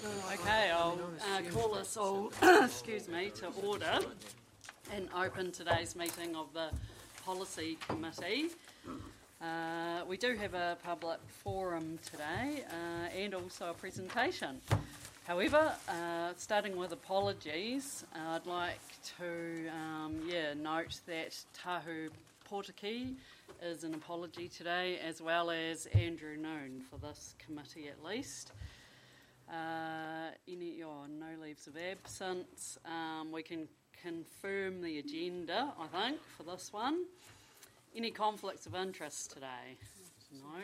Okay, I'll call us all, excuse me, to order and open today's meeting of the Policy Committee. We do have a public forum today and also a presentation. However, starting with apologies, I'd like to note that Tahu Portaki is an apology today, as well as Andrew Noon for this committee at least. No leaves of absence. We can confirm the agenda, I think, for this one. Any conflicts of interest today? No.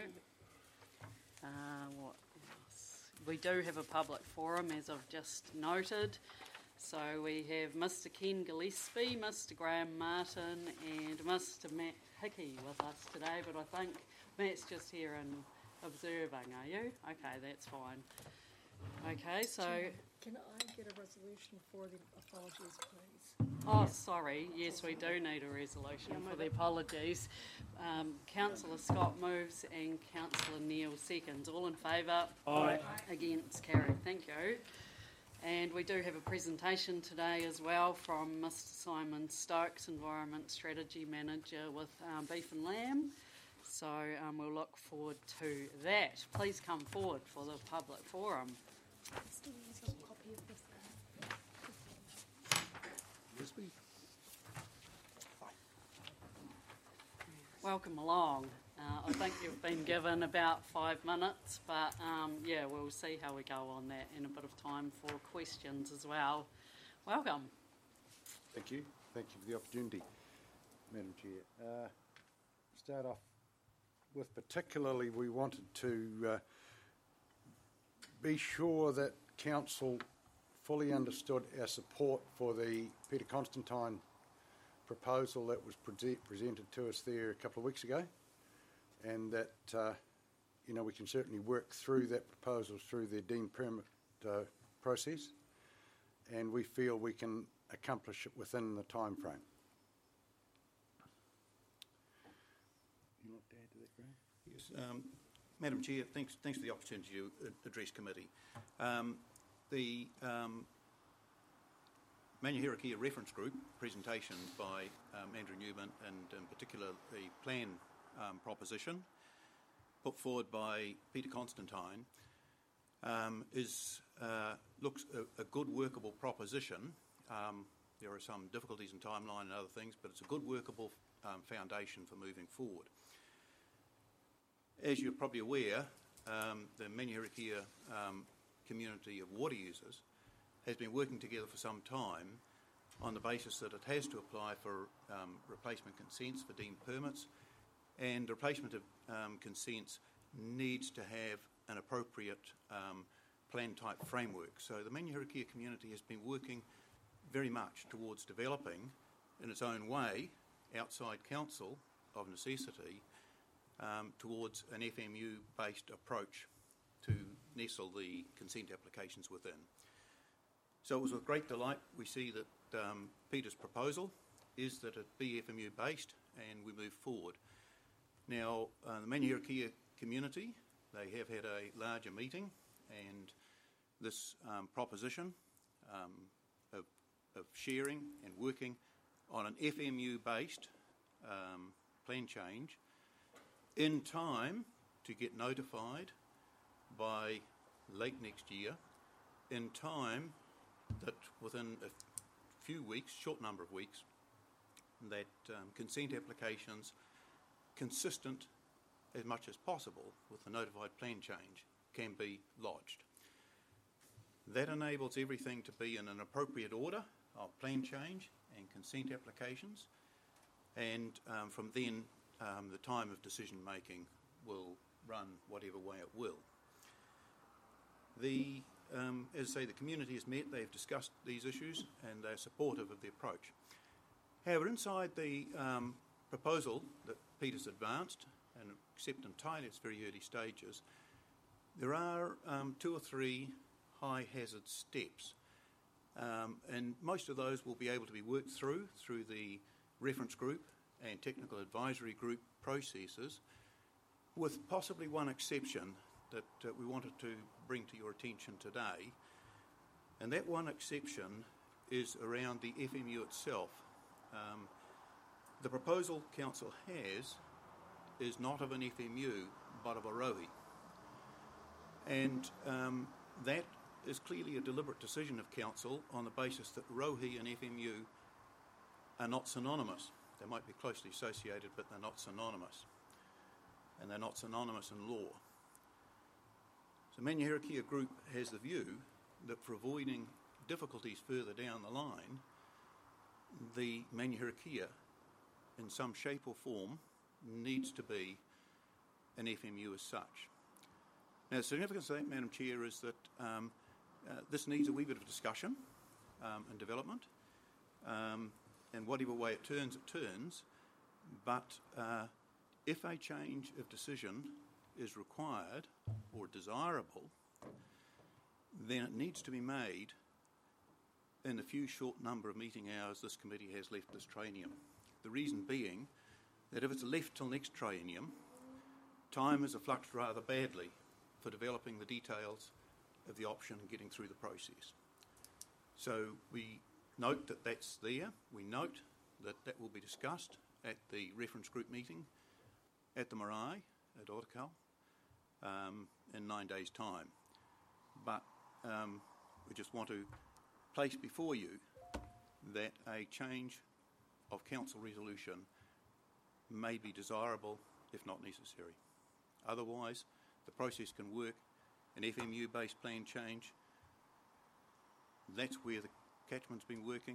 What else? We do have a public forum, as I've just noted. So we have Mr. Ken Gillespie, Mr. Graham Martin and Mr. Matt Hickey with us today, but I think Matt's just here and observing, are you? Okay, that's fine. Okay, so... Can I get a resolution for the apologies, please? Oh, sorry. Yes, we do need a resolution for the apologies. Councillor Scott moves and Councillor Neil seconds. All in favour? Aye. Against? Carried. Thank you. And we do have a presentation today as well from Mr. Simon Stokes, Environment Strategy Manager with Beef and Lamb. So we'll look forward to that. Please come forward for the public forum. Welcome along. I think you've been given about 5 minutes, but we'll see how we go on that and a bit of time for questions as well. Welcome. Thank you. Thank you for the opportunity, Madam Chair. Start off with particularly we wanted to be sure that Council fully understood our support for the Peter Constantine proposal that was presented to us there a couple of weeks ago, and that we can certainly work through that proposal through the deemed permit process, and we feel we can accomplish it within the time frame. You want to add to that, Graham? Yes, Madam Chair, thanks for the opportunity to address committee. The Manuherikia Reference Group presentation by Andrew Newman and in particular the plan proposition put forward by Peter Constantine looks a good workable proposition. There are some difficulties in timeline and other things, but it's a good workable foundation for moving forward. As you're probably aware, the Manuherikia community of water users has been working together for some time on the basis that it has to apply for replacement consents for deemed permits, and replacement of consents needs to have an appropriate plan type framework. So the Manuherikia community has been working very much towards developing in its own way, outside council of necessity, towards an FMU-based approach to nestle the consent applications within. So it was with great delight we see that Peter's proposal is that it be FMU-based and we move forward. Now, the Manuherikia community, they have had a larger meeting, and this proposition of sharing and working on an FMU-based plan change in time to get notified by late next year, in time that within a few weeks, short number of weeks, that consent applications consistent as much as possible with the notified plan change can be lodged. That enables everything to be in an appropriate order of plan change and consent applications, and from then the time of decision making will run whatever way it will. As I say, the community has met, they've discussed these issues and they're supportive of the approach. However, inside the proposal that Peter's advanced, and except entirely its very early stages, there are 2 or 3 high hazard steps, and most of those will be able to be worked through the reference group and technical advisory group processes, with possibly one exception that we wanted to bring to your attention today. And that one exception is around the FMU itself. The proposal Council has is not of an FMU, but of a ROHI. And that is clearly a deliberate decision of Council on the basis that ROHI and FMU are not synonymous. They might be closely associated, but they're not synonymous. And they're not synonymous in law. So Manuherikia Group has the view that for avoiding difficulties further down the line, the Manuherikia, in some shape or form, needs to be an FMU as such. Now, the significance of that, Madam Chair, is that this needs a wee bit of discussion and development, and whatever way it turns, but if a change of decision is required or desirable, then it needs to be made in the few short number of meeting hours this committee has left this triennium. The reason being that if it's left till next triennium, time is fluxed rather badly for developing the details of the option and getting through the process. So we note that that's there. We note that that will be discussed at the reference group meeting at the marae at Otakau in 9 days' time. But we just want to place before you that a change of council resolution may be desirable if not necessary. Otherwise, the process can work. An FMU-based plan change, that's where the catchment's been working.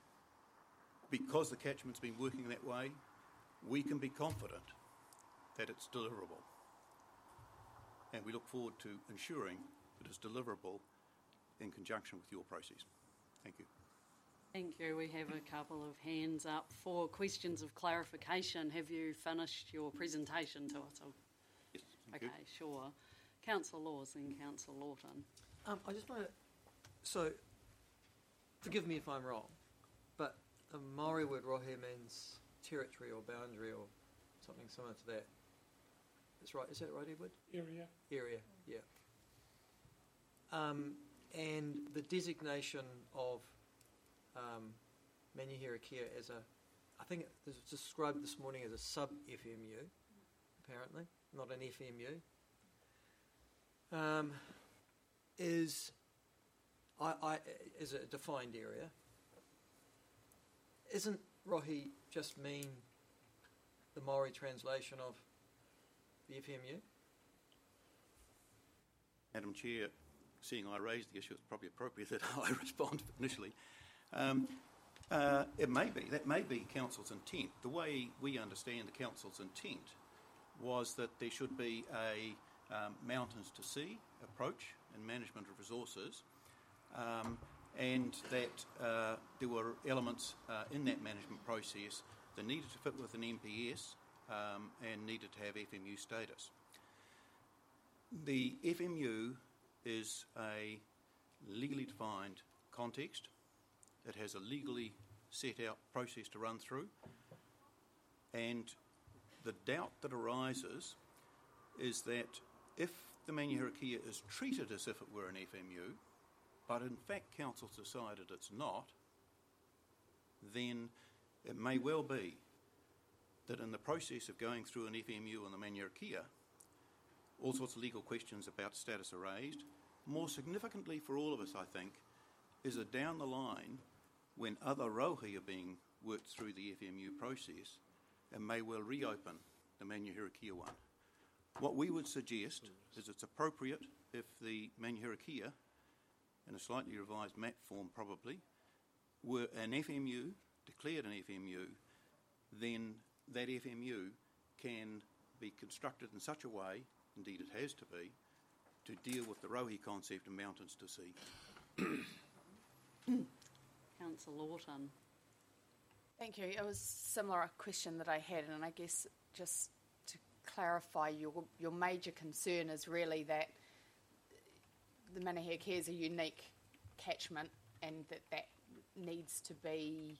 Because the catchment's been working that way, we can be confident that it's deliverable. And we look forward to ensuring that it's deliverable in conjunction with your process. Thank you. Thank you. We have a couple of hands up for questions of clarification. Have you finished your presentation to us? Yes, thank you. Okay, sure. Councillor Laws and Councillor Lawton. I just want to, so forgive me if I'm wrong, but the Maori word rohe means territory or boundary or something similar to that. That's right. Is that right, Edward? Area, yeah. And the designation of Manuherikia as a, I think it was described this morning as a sub-FMU, apparently, not an FMU. Is a defined area. Isn't rohi just mean the Maori translation of the FMU? Madam Chair, seeing I raised the issue, it's probably appropriate that I respond initially. It may be. That may be Council's intent. The way we understand the Council's intent was that there should be a mountains to sea approach and management of resources, and that there were elements in that management process that needed to fit with an MPS and needed to have FMU status. The FMU is a legally defined context. It has a legally set out process to run through, and the doubt that arises is that if the Manuherikia is treated as if it were an FMU, but in fact Council's decided it's not, then it may well be that in the process of going through an FMU and the Manuherikia, all sorts of legal questions about status are raised. More significantly for all of us, I think, is that down the line, when other rohi are being worked through the FMU process, it may well reopen the Manuherikia one. What we would suggest is it's appropriate if the Manuherikia, in a slightly revised map form probably, were an FMU, declared an FMU, then that FMU can be constructed in such a way, indeed it has to be, to deal with the rohi concept of mountains to sea. Councillor Lawton. Thank you. It was a similar question that I had, and I guess just to clarify, your major concern is really that the Manuherikia is a unique catchment, and that needs to be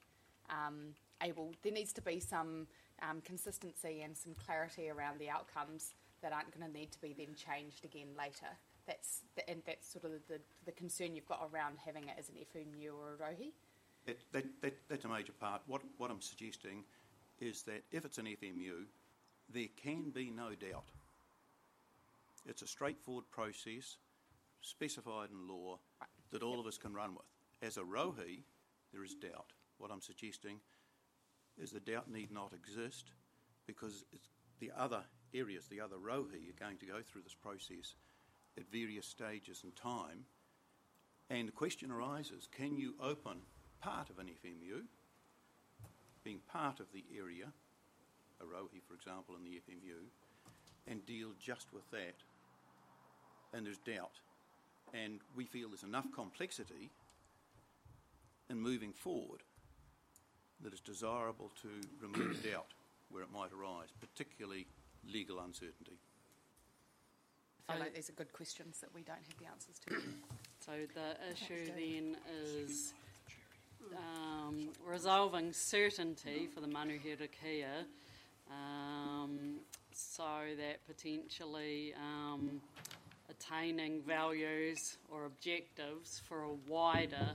there needs to be some consistency and some clarity around the outcomes that aren't going to need to be then changed again later. That's sort of the concern you've got around having it as an FMU or a rohi. That's a major part. What I'm suggesting is that if it's an FMU, there can be no doubt. It's a straightforward process, specified in law, that all of us can run with. As a rohi, there is doubt. What I'm suggesting is the doubt need not exist, because it's the other areas, the other rohi, are going to go through this process at various stages in time. And the question arises, can you open part of an FMU, being part of the area, a rohi, for example, in the FMU, and deal just with that? And there's doubt. And we feel there's enough complexity in moving forward that it's desirable to remove doubt where it might arise, particularly legal uncertainty. I feel like these are good questions that we don't have the answers to. So the issue then is resolving certainty for the manuhira kia, so that potentially attaining values or objectives for a wider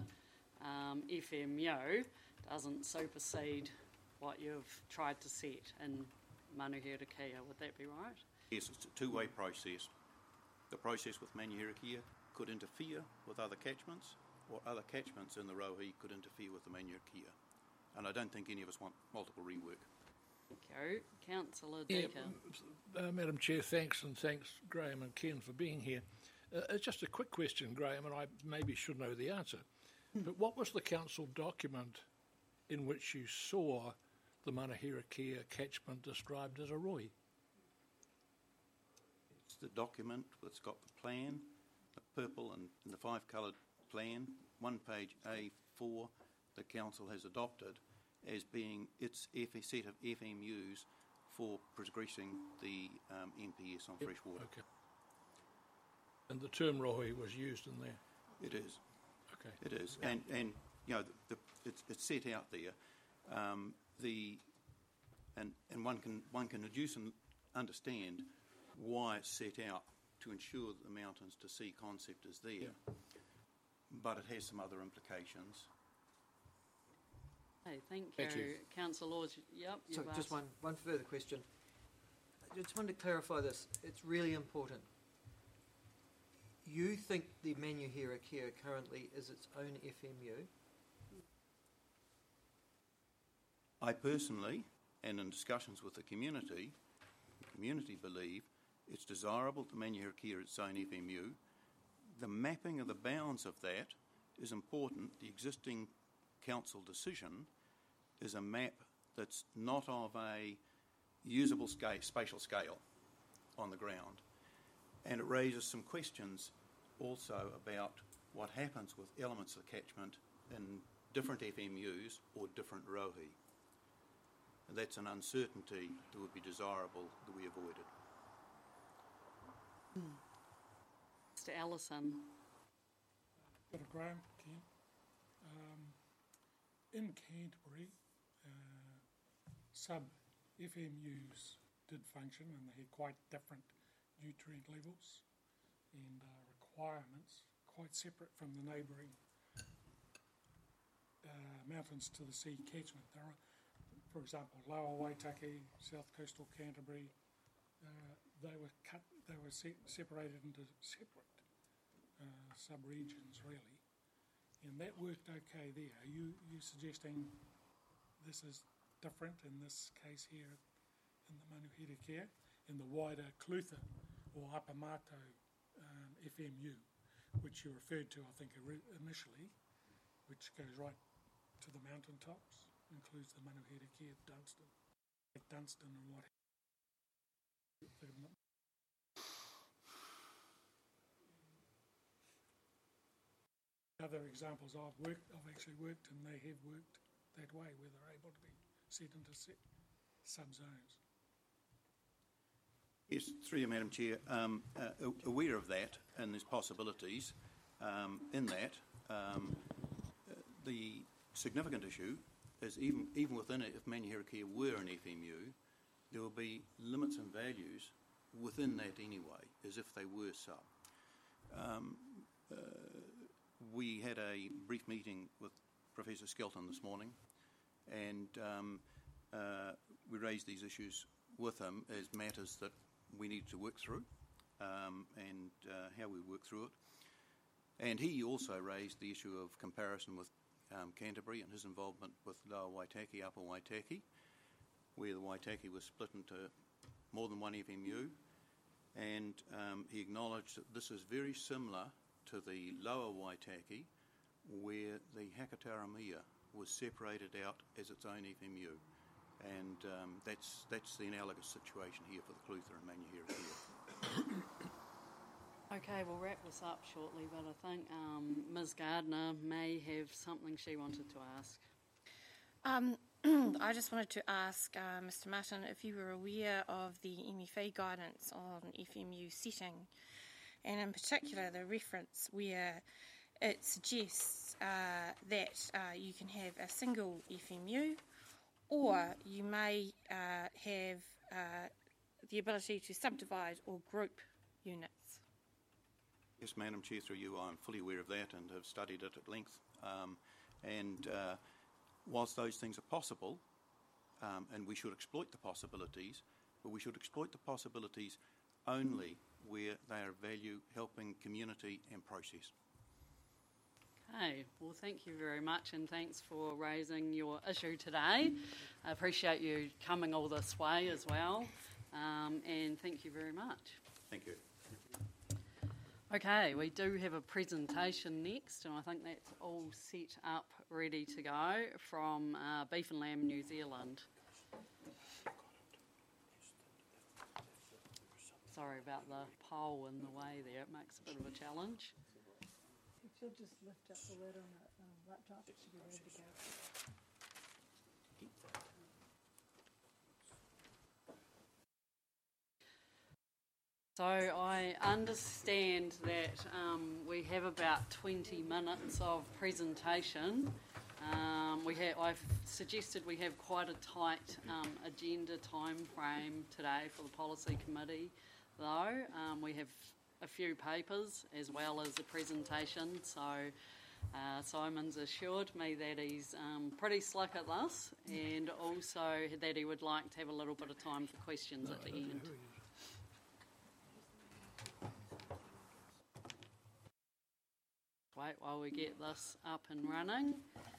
FMU doesn't supersede what you've tried to set in manuhira kia. Would that be right? Yes, it's a two-way process. The process with manuhira kia could interfere with other catchments, or other catchments in the rohi could interfere with the manuhira kia. And I don't think any of us want multiple rework. Thank you. Councillor Deaker. Madam Chair, thanks, and thanks Graham and Ken for being here. It's just a quick question, Graham, and I maybe should know the answer. But what was the council document in which you saw the Manuhira Kia catchment described as a rohi? It's the document that's got the plan, the purple and the five-coloured plan, one page A4 the council has adopted as being its set of FMUs for progressing the MPS on freshwater. Okay. And the term rohi was used in there? It is. Okay. It is. And you know, it's set out there. And one can deduce and understand why it's set out to ensure that the mountains to sea concept is there. Yeah. But it has some other implications. Hey, thank Thank you. you. Councillor Laws, yep. So just one further question. I just wanted to clarify this. It's really important. You think the Manuhira Kia currently is its own FMU? I personally, and in discussions with the community believe it's desirable to Manuhira Kia its own FMU. The mapping of the bounds of that is important. The existing council decision is a map that's not of a usable spatial scale on the ground. And it raises some questions also about what happens with elements of the catchment in different FMUs or different rohi. And that's an uncertainty that would be desirable that we avoided. Mr. Allison. Dr. Graham, Ken. In Canterbury, sub-FMUs did function, and they had quite different nutrient levels and requirements, quite separate from the neighbouring mountains to the sea catchment. There are, for example, Lower Waitaki, South Coastal Canterbury, they were separated into separate sub-regions, really. And that worked okay there. Are you suggesting this is different in this case here in the Manuhira Kia, in the wider Clutha or Upper Mato FMU, which you referred to, I think, initially, which goes right to the mountaintops, includes the Manuhira Kia at Dunstan and what have you. Other examples I've actually worked, and they have worked that way, where they're able to be set into sub-zones. Yes, through you, Madam Chair, aware of that, and there's possibilities in that. The significant issue is even within it, if Manuhira Kia were an FMU, there will be limits and values within that anyway, as if they were sub. We had a brief meeting with Professor Skelton this morning, and we raised these issues with him as matters that we needed to work through, and how we work through it. And he also raised the issue of comparison with Canterbury and his involvement with Lower Waitaki, Upper Waitaki, where the Waitaki was split into more than one FMU, and he acknowledged that this is very similar to the Lower Waitaki, where the Hakataramia was separated out as its own FMU, and that's the analogous situation here for the Clutha and Manuherikia. Okay, we'll wrap this up shortly, but I think Ms Gardner may have something she wanted to ask. I just wanted to ask Mr Martin if you were aware of the MFA guidance on FMU setting, and in particular the reference where it suggests that you can have a single FMU, or you may have the ability to subdivide or group units. Yes, Madam Chair, through you, I'm fully aware of that and have studied it at length. Whilst those things are possible, and we should exploit the possibilities, but we should exploit the possibilities only where they are of value, helping community and process. Okay, well thank you very much, and thanks for raising your issue today. I appreciate you coming all this way as well, and thank you very much. Thank you. Okay, we do have a presentation next, and I think that's all set up, ready to go, from Beef and Lamb New Zealand. Sorry about the pole in the way there, it makes a bit of a challenge. If you'll just lift up the lid on the laptop, it should be ready to go. So I understand that we have about 20 minutes of presentation. I've suggested we have quite a tight agenda time frame today for the policy committee, though. We have a few papers as well as a presentation, so Simon's assured me that he's pretty slick at this, and also that he would like to have a little bit of time for questions at the end. Wait while we get this up and running.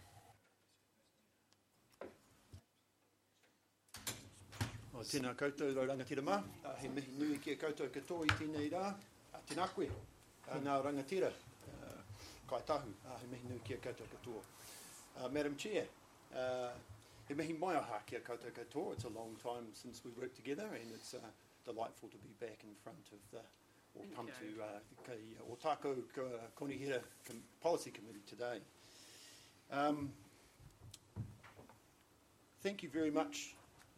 O tēnā koutou rau rangatira mā, he mihi nui ki a koutou katoa I tēnei rā, tēnā koe, nā rangatira, kai tahu, he mihi nui ki a koutou katoa. Madam Chair, he mihi mai aha ki a koutou katoa. It's a long time since we worked together, and it's delightful to be back in front of the or come to Otako Konihira Policy Committee today. Thank you very much,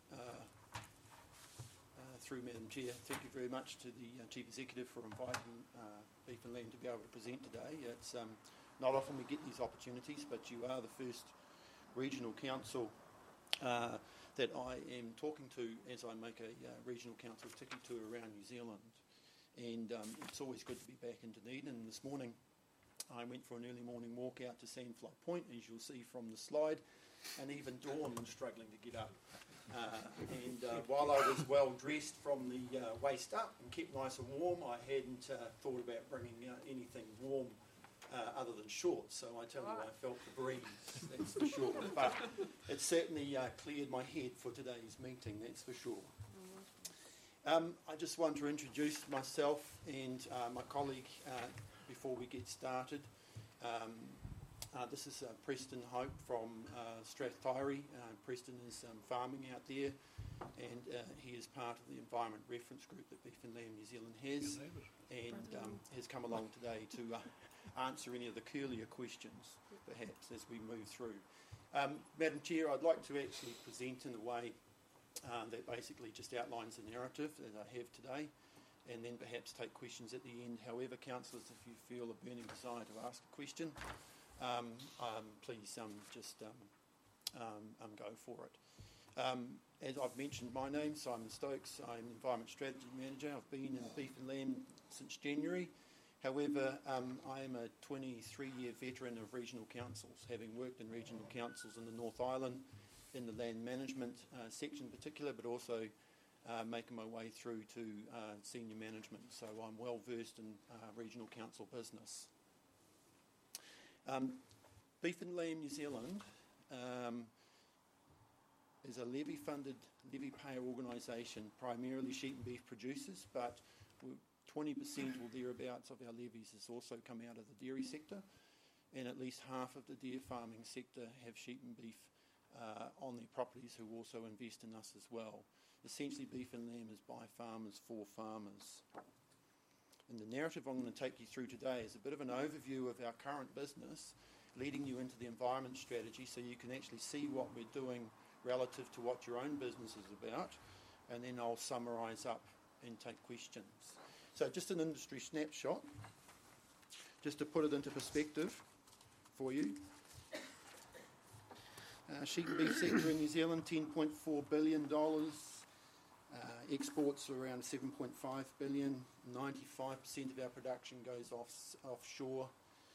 through Madam Chair, thank you very much to the Chief Executive for inviting Beef and Lamb to be able to present today. It's not often we get these opportunities, but you are the first regional council that I am talking to as I make a regional council tiki tour around New Zealand. And it's always good to be back in Dunedin. And this morning I went for an early morning walk out to Sandfly Point, as you'll see from the slide, and even Dawn was struggling to get up. While I was well dressed from the waist up and kept nice and warm, I hadn't thought about bringing anything warm other than shorts. So I tell you, I felt the breeze, that's for sure. But it certainly cleared my head for today's meeting, that's for sure. I just want to introduce myself and my colleague before we get started. This is Preston Hope from Strathtyre. Preston is farming out there, and he is part of the Environment Reference Group that Beef and Lamb New Zealand has, and has come along today to answer any of the curlier questions, perhaps, as we move through. Madam Chair, I'd like to actually present in a way that basically just outlines the narrative that I have today, and then perhaps take questions at the end. However, councillors, if you feel a burning desire to ask a question, please just go for it. As I've mentioned, my name's Simon Stokes. I'm Environment Strategy Manager. I've been in beef and lamb since January. However, I am a 23-year veteran of regional councils, having worked in regional councils in the North Island, in the land management section in particular, but also making my way through to senior management. So I'm well versed in regional council business. Beef and Lamb New Zealand is a levy-funded, levy-payer organisation, primarily sheep and beef producers, but 20% or thereabouts of our levies has also come out of the dairy sector, and at least half of the deer farming sector have sheep and beef on their properties who also invest in us as well. Essentially, Beef and Lamb is by farmers for farmers. And the narrative I'm going to take you through today is a bit of an overview of our current business, leading you into the environment strategy so you can actually see what we're doing relative to what your own business is about, and then I'll summarise up and take questions. So just an industry snapshot, just to put it into perspective for you. Sheep and beef sector in New Zealand, $10.4 billion. Exports are around 7.5 billion. 95% of our production goes offshore.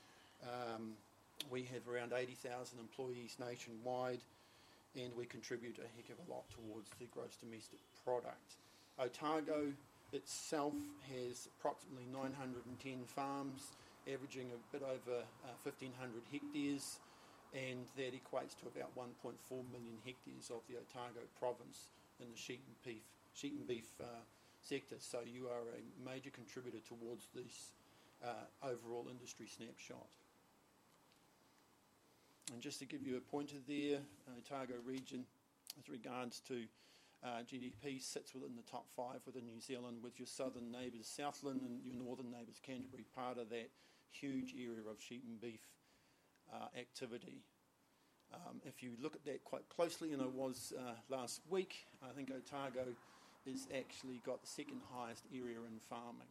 We have around 80,000 employees nationwide, and we contribute a heck of a lot towards the gross domestic product. Otago itself has approximately 910 farms, averaging a bit over 1,500 hectares, and that equates to about 1.4 million hectares of the Otago province in the sheep and beef sector. So you are a major contributor towards this overall industry snapshot. And just to give you a pointer there, Otago region, with regards to GDP, sits within the top 5 within New Zealand, with your southern neighbours Southland and your northern neighbours Canterbury part of that huge area of sheep and beef activity. If you look at that quite closely, and it was last week, I think Otago has actually got the second highest area in farming.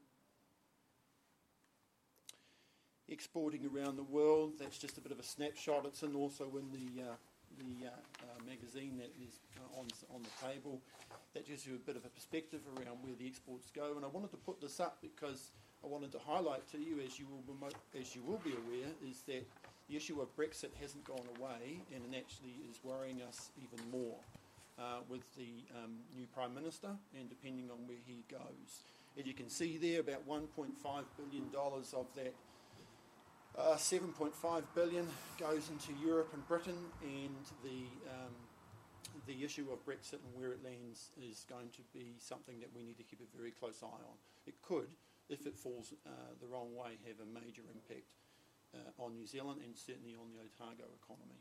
Exporting around the world, that's just a bit of a snapshot. It's also in the magazine that is on the table. That gives you a bit of a perspective around where the exports go. And I wanted to put this up because I wanted to highlight to you, as you will be aware, is that the issue of Brexit hasn't gone away, and it actually is worrying us even more with the new Prime Minister, and depending on where he goes. As you can see there, about $1.5 billion of that 7.5 billion goes into Europe and Britain, and the issue of Brexit and where it lands is going to be something that we need to keep a very close eye on. It could, if it falls the wrong way, have a major impact on New Zealand and certainly on the Otago economy.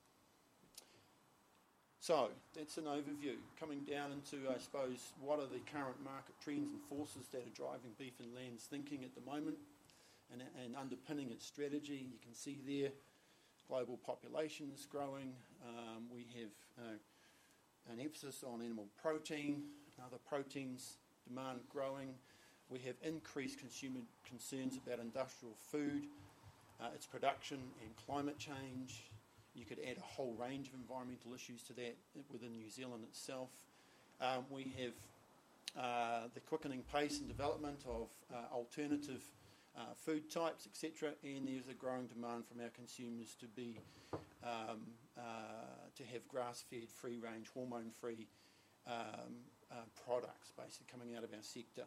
So that's an overview. Coming down into, I suppose, what are the current market trends and forces that are driving beef and lamb's thinking at the moment, and underpinning its strategy. You can see there, global population is growing. We have an emphasis on animal protein, other proteins, demand growing. We have increased consumer concerns about industrial food, its production and climate change. You could add a whole range of environmental issues to that within New Zealand itself. We have the quickening pace and development of alternative food types, etc., and there's a growing demand from our consumers to have grass-fed, free-range, hormone-free products, basically coming out of our sector.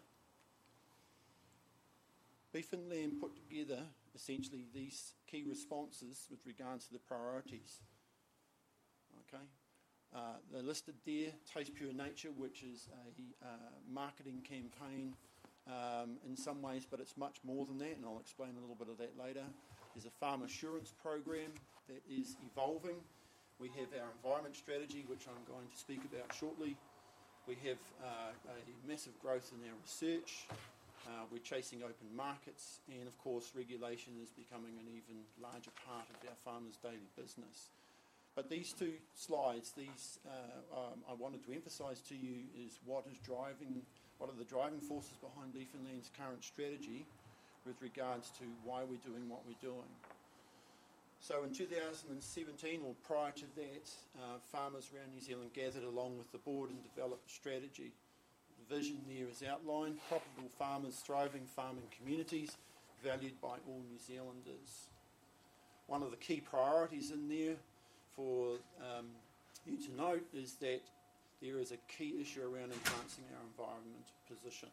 Beef and Lamb put together essentially these key responses with regards to the priorities. Okay, they're listed there. Taste Pure Nature, which is a marketing campaign in some ways, but it's much more than that, and I'll explain a little bit of that later. There's a farm assurance program that is evolving. We have our environment strategy, which I'm going to speak about shortly. We have a massive growth in our research. We're chasing open markets, and of course regulation is becoming an even larger part of our farmers' daily business. But these two slides, I wanted to emphasise to you is what are the driving forces behind Beef and Lamb's current strategy with regards to why we're doing what we're doing. So in 2017, or prior to that, farmers around New Zealand gathered along with the board and developed a strategy. The vision there is outlined: profitable farmers, thriving farming communities, valued by all New Zealanders. One of the key priorities in there for you to note is that there is a key issue around enhancing our environment position.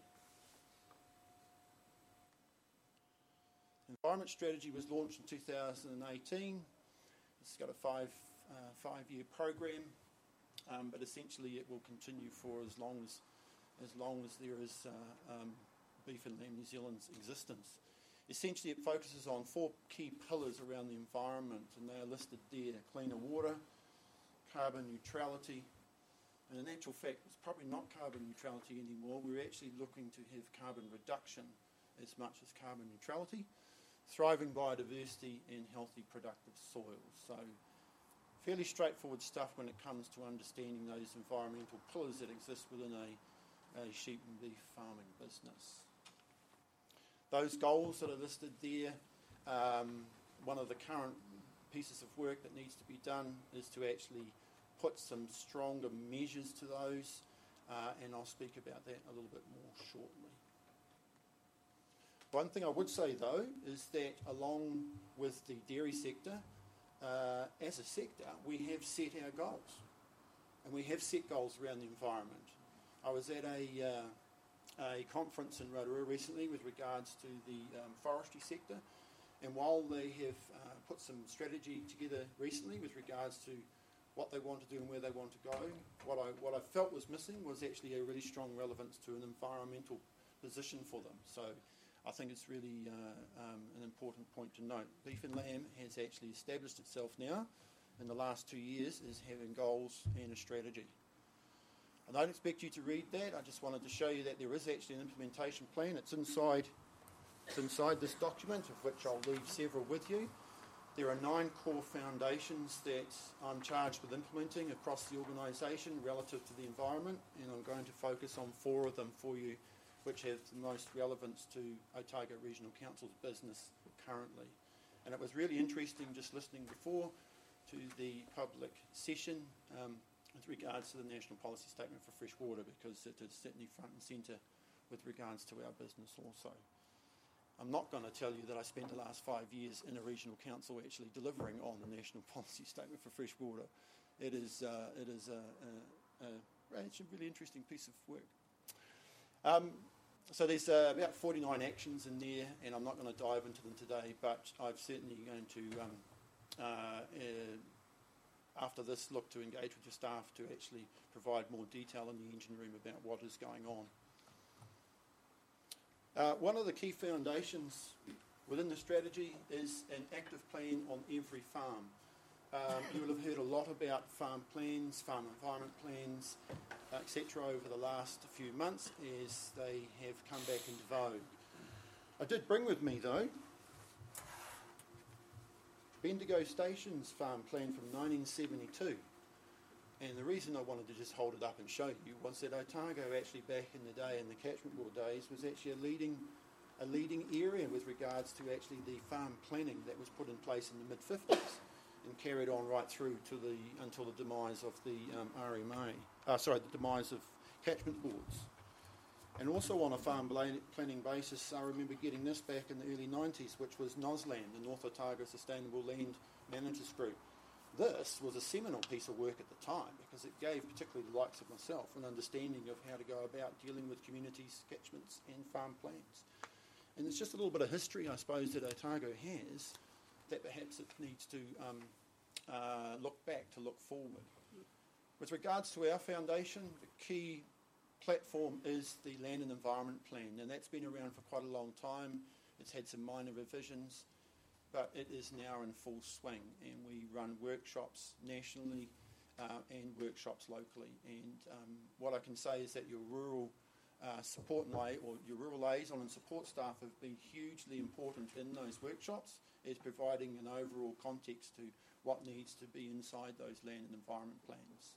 The environment strategy was launched in 2018. It's got a five-year program, but essentially it will continue for as long as there is beef and lamb New Zealand's existence. Essentially, it focuses on 4 key pillars around the environment, and they are listed there: cleaner water, carbon neutrality, and in actual fact, it's probably not carbon neutrality anymore. We're actually looking to have carbon reduction as much as carbon neutrality, thriving biodiversity, and healthy, productive soils. So, fairly straightforward stuff when it comes to understanding those environmental pillars that exist within a sheep and beef farming business. Those goals that are listed there, one of the current pieces of work that needs to be done is to actually put some stronger measures to those, and I'll speak about that a little bit more shortly. One thing I would say, though, is that along with the dairy sector, as a sector, we have set our goals, and we have set goals around the environment. I was at a conference in Rotorua recently with regards to the forestry sector, and while they have put some strategy together recently with regards to what they want to do and where they want to go, what I felt was missing was actually a really strong relevance to an environmental position for them. So I think it's really an important point to note. Beef and lamb has actually established itself now in the last 2 years as having goals and a strategy. I don't expect you to read that. I just wanted to show you that there is actually an implementation plan. It's inside this document, of which I'll leave several with you. There are 9 core foundations that I'm charged with implementing across the organisation relative to the environment, and I'm going to focus on 4 of them for you, which have the most relevance to Otago Regional Council's business currently. And it was really interesting just listening before to the public session with regards to the National Policy Statement for Fresh Water, because it is certainly front and centre with regards to our business also. I'm not going to tell you that I spent the last 5 years in a regional council actually delivering on the National Policy Statement for Fresh Water. It's a really interesting piece of work. So there's about 49 actions in there, and I'm not going to dive into them today, but I'm certainly going to, after this, look to engage with your staff to actually provide more detail in the engine room about what is going on. One of the key foundations within the strategy is an active plan on every farm. You will have heard a lot about farm plans, farm environment plans, etc. over the last few months as they have come back into vogue. I did bring with me, though, Bendigo Station's farm plan from 1972. And the reason I wanted to just hold it up and show you was that Otago actually back in the day, in the catchment wall days, was actually a leading area with regards to actually the farm planning that was put in place in the mid-50s and carried on right through to until the demise of the the demise of catchment boards. And also on a farm planning basis, I remember getting this back in the early 90s, which was NOSLAND, the North Otago Sustainable Land Managers Group. This was a seminal piece of work at the time because it gave particularly the likes of myself an understanding of how to go about dealing with communities, catchments and farm plans. And it's just a little bit of history, I suppose, that Otago has that perhaps it needs to look back to look forward. With regards to our foundation, the key platform is the Land and Environment Plan, and that's been around for quite a long time. It's had some minor revisions, but it is now in full swing, and we run workshops nationally and workshops locally. And what I can say is that your rural your rural liaison and support staff have been hugely important in those workshops as providing an overall context to what needs to be inside those land and environment plans.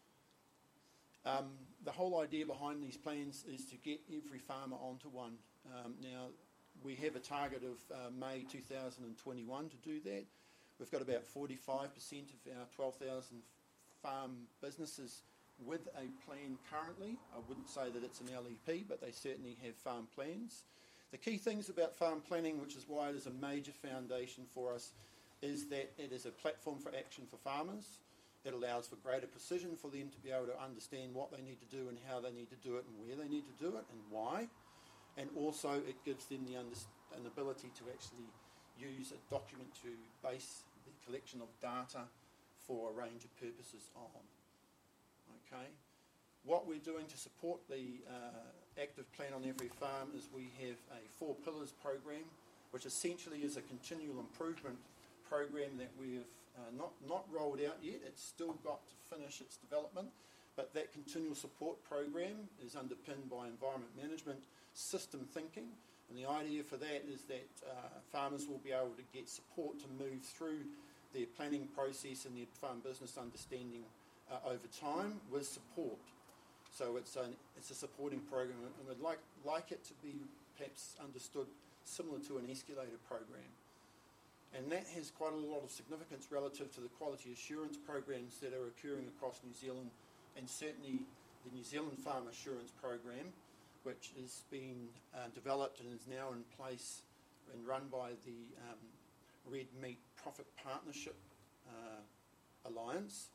The whole idea behind these plans is to get every farmer onto one. Now, we have a target of May 2021 to do that. We've got about 45% of our 12,000 farm businesses with a plan currently. I wouldn't say that it's an LEP, but they certainly have farm plans. The key things about farm planning, which is why it is a major foundation for us, is that it is a platform for action for farmers. It allows for greater precision for them to be able to understand what they need to do and how they need to do it and where they need to do it and why. And also it gives them an ability to actually use a document to base the collection of data for a range of purposes on. Okay. What we're doing to support the active plan on every farm is we have a 4 pillars program, which essentially is a continual improvement program that we've not rolled out yet. It's still got to finish its development, but that continual support program is underpinned by environment management system thinking, and the idea for that is that farmers will be able to get support to move through their planning process and their farm business understanding over time with support. So it's a supporting program, and we'd like it to be perhaps understood similar to an escalator program. And that has quite a lot of significance relative to the quality assurance programs that are occurring across New Zealand, and certainly the New Zealand Farm Assurance Program, which has been developed and is now in place and run by the Red Meat Profit Partnership Alliance.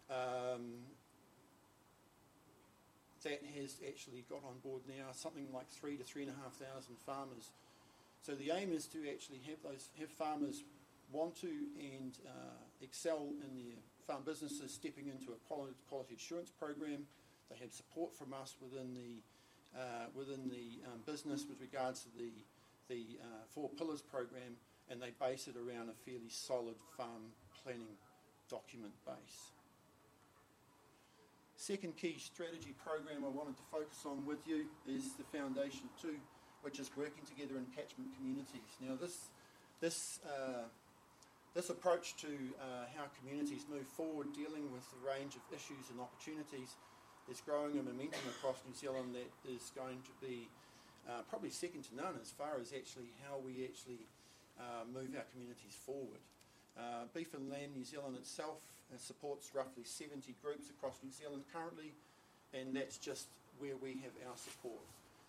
That has actually got on board now something like 3,000 to 3,500 farmers. So the aim is to actually have farmers want to and excel in their farm businesses stepping into a quality assurance program. They have support from us within the business with regards to the 4 pillars program, and they base it around a fairly solid farm planning document base. Second key strategy program I wanted to focus on with you is the Foundation 2, which is working together in catchment communities. Now this approach to how communities move forward dealing with the range of issues and opportunities is growing a momentum across New Zealand that is going to be probably second to none as far as actually how we actually move our communities forward. Beef and Lamb New Zealand itself supports roughly 70 groups across New Zealand currently, and that's just where we have our support.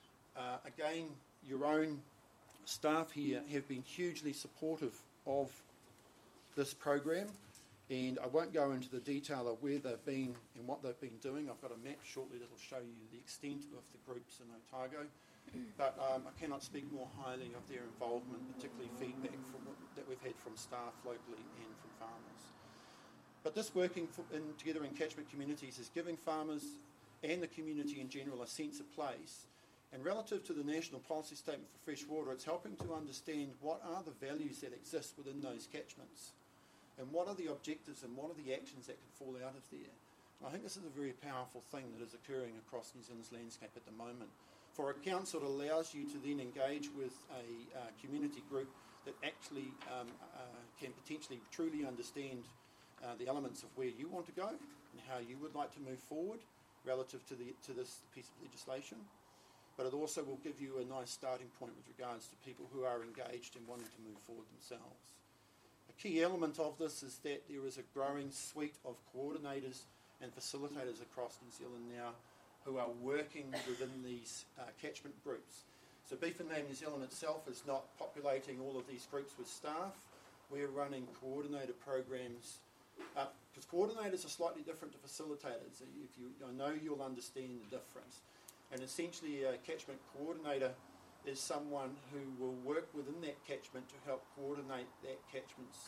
Again, your own staff here have been hugely supportive of this program, and I won't go into the detail of where they've been and what they've been doing. I've got a map shortly that will show you the extent of the groups in Otago, but I cannot speak more highly of their involvement, particularly feedback that we've had from staff locally and from farmers. But this working together in catchment communities is giving farmers and the community in general a sense of place. And relative to the National Policy Statement for Fresh Water, it's helping to understand what are the values that exist within those catchments, and what are the objectives and what are the actions that can fall out of there. And I think this is a very powerful thing that is occurring across New Zealand's landscape at the moment. For a council, it allows you to then engage with a community group that actually can potentially truly understand the elements of where you want to go and how you would like to move forward relative to this piece of legislation. But it also will give you a nice starting point with regards to people who are engaged and wanting to move forward themselves. A key element of this is that there is a growing suite of coordinators and facilitators across New Zealand now who are working within these catchment groups. So Beef and Lamb New Zealand itself is not populating all of these groups with staff. We're running coordinator programs, because coordinators are slightly different to facilitators. I know you'll understand the difference. And essentially a catchment coordinator is someone who will work within that catchment to help coordinate that catchment's,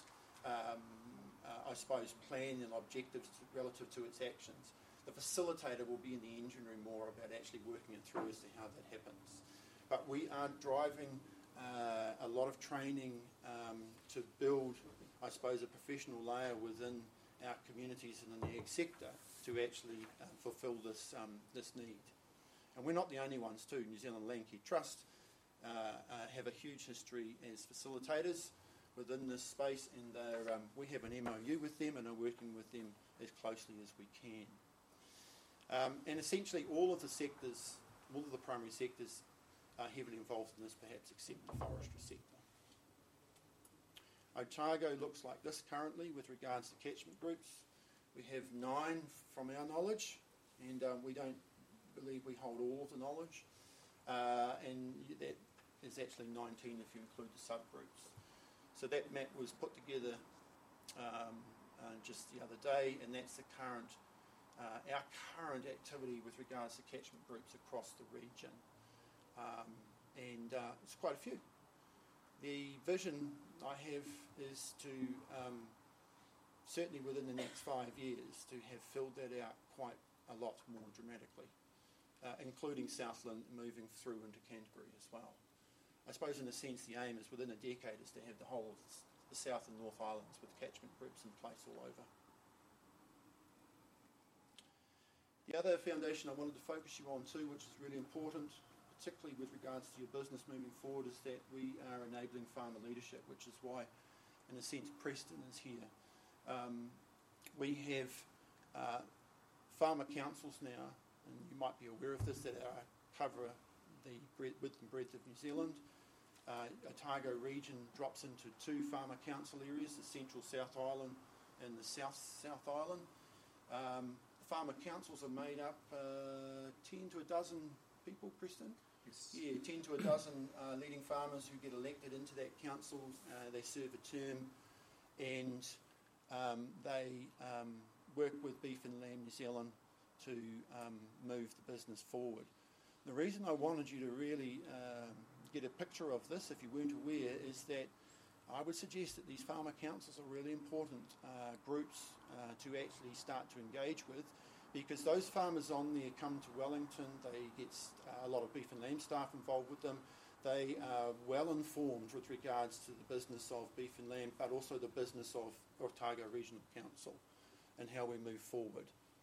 I suppose, plan and objectives relative to its actions. The facilitator will be in the engine room more about actually working it through as to how that happens. But we are driving a lot of training to build, I suppose, a professional layer within our communities in the ag sector to actually fulfil this need. And we're not the only ones too. New Zealand Landcare Trust have a huge history as facilitators within this space, and we have an MOU with them and are working with them as closely as we can. And essentially all of the sectors, all of the primary sectors are heavily involved in this, perhaps except the forestry sector. Otago looks like this currently with regards to catchment groups. We have 9 from our knowledge, and we don't believe we hold all of the knowledge. And that is actually 19 if you include the subgroups. So that map was put together just the other day, and that's the current, our current activity with regards to catchment groups across the region. And it's quite a few. The vision I have is to, certainly within the next 5 years, to have filled that out quite a lot more dramatically, including Southland moving through into Canterbury as well. I suppose in a sense the aim is within a decade is to have the whole of the South and North Islands with catchment groups in place all over. The other foundation I wanted to focus you on too, which is really important, particularly with regards to your business moving forward, is that we are enabling farmer leadership, which is why, in a sense, Preston is here. We have farmer councils now, and you might be aware of this, that cover the width and breadth of New Zealand. Otago region drops into 2 farmer council areas, the Central South Island and the South Island. Farmer councils are made up 10 to a dozen people, Preston? Yes. Yeah, 10 to a dozen leading farmers who get elected into that council. They serve a term, and they work with Beef and Lamb New Zealand to move the business forward. The reason I wanted you to really get a picture of this, if you weren't aware, is that I would suggest that these farmer councils are really important groups to actually start to engage with, because those farmers on there come to Wellington, they get a lot of beef and lamb staff involved with them. They are well informed with regards to the business of beef and lamb, but also the business of Otago Regional Council and how we move forward.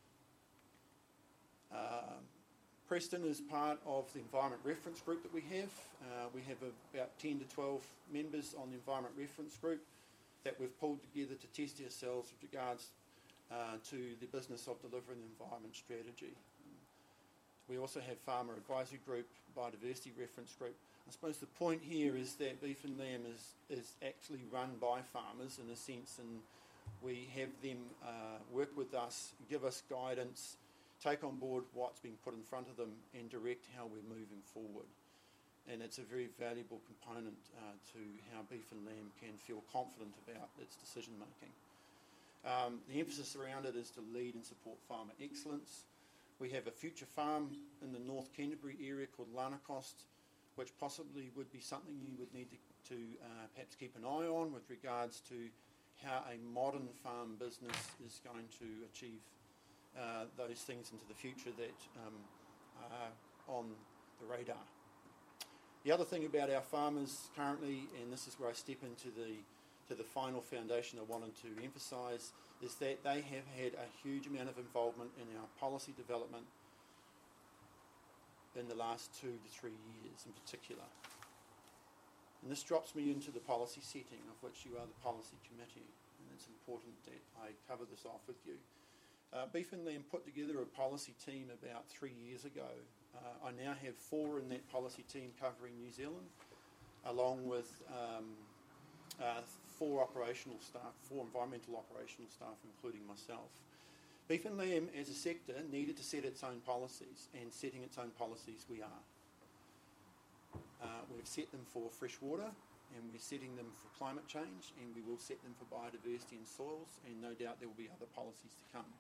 Preston is part of the Environment Reference Group that we have. We have about 10 to 12 members on the Environment Reference Group that we've pulled together to test ourselves with regards to the business of delivering the environment strategy. We also have Farmer Advisory Group, Biodiversity Reference Group. I suppose the point here is that beef and lamb is actually run by farmers in a sense, and we have them work with us, give us guidance, take on board what's being put in front of them and direct how we're moving forward. And it's a very valuable component to how beef and lamb can feel confident about its decision making. The emphasis around it is to lead and support farmer excellence. We have a future farm in the North Canterbury area called Lanacost, which possibly would be something you would need to perhaps keep an eye on with regards to how a modern farm business is going to achieve those things into the future that are on the radar. The other thing about our farmers currently, and this is where I step into the final foundation I wanted to emphasise, is that they have had a huge amount of involvement in our policy development in the last 2 to 3 years in particular. And this drops me into the policy setting, of which you are the policy committee, and it's important that I cover this off with you. Beef and Lamb put together a policy team about 3 years ago. I now have 4 in that policy team covering New Zealand, along with 4 operational staff, 4 environmental operational staff, including myself. Beef and Lamb as a sector needed to set its own policies, and setting its own policies we are. We've set them for freshwater, and we're setting them for climate change, and we will set them for biodiversity and soils, and no doubt there will be other policies to come.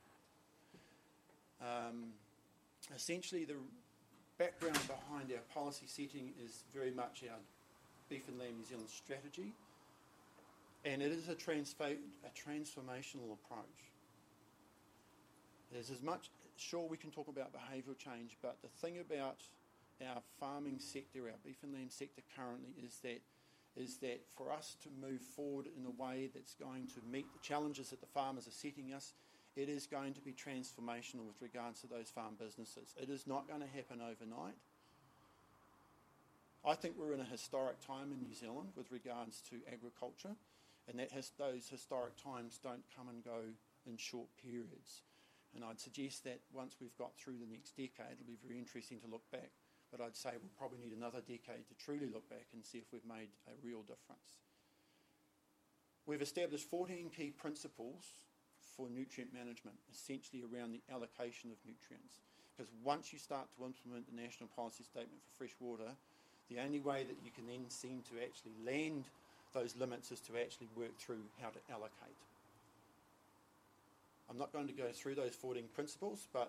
Essentially, the background behind our policy setting is very much our Beef and Lamb New Zealand strategy, and it is a transformational approach. There's as much, sure we can talk about behavioural change, but the thing about our farming sector, our beef and lamb sector currently, is that for us to move forward in a way that's going to meet the challenges that the farmers are setting us, it is going to be transformational with regards to those farm businesses. It is not going to happen overnight. I think we're in a historic time in New Zealand with regards to agriculture, and those historic times don't come and go in short periods. And I'd suggest that once we've got through the next decade, it'll be very interesting to look back. But I'd say we'll probably need another decade to truly look back and see if we've made a real difference. We've established 14 key principles for nutrient management, essentially around the allocation of nutrients. Because once you start to implement the National Policy Statement for fresh water, the only way that you can then seem to actually land those limits is to actually work through how to allocate. I'm not going to go through those 14 principles, but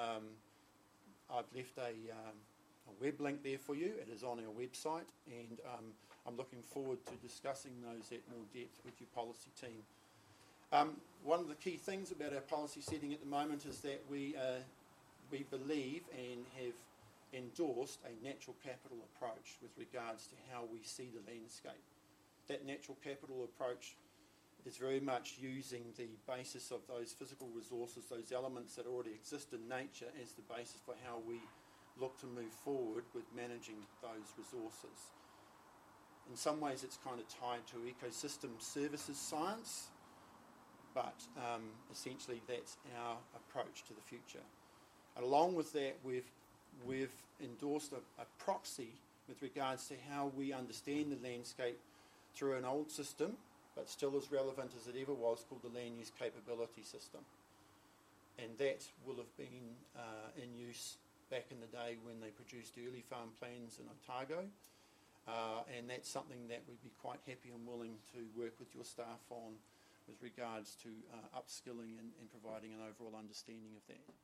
I've left a web link there for you. It is on our website, and I'm looking forward to discussing those at more depth with your policy team. One of the key things about our policy setting at the moment is that we believe and have endorsed a natural capital approach with regards to how we see the landscape. That natural capital approach is very much using the basis of those physical resources, those elements that already exist in nature, as the basis for how we look to move forward with managing those resources. In some ways it's kind of tied to ecosystem services science, but essentially that's our approach to the future. And along with that, we've endorsed a proxy with regards to how we understand the landscape through an old system, but still as relevant as it ever was, called the Land Use Capability System. And that will have been in use back in the day when they produced early farm plans in Otago. And that's something that we'd be quite happy and willing to work with your staff on with regards to upskilling and providing an overall understanding of that.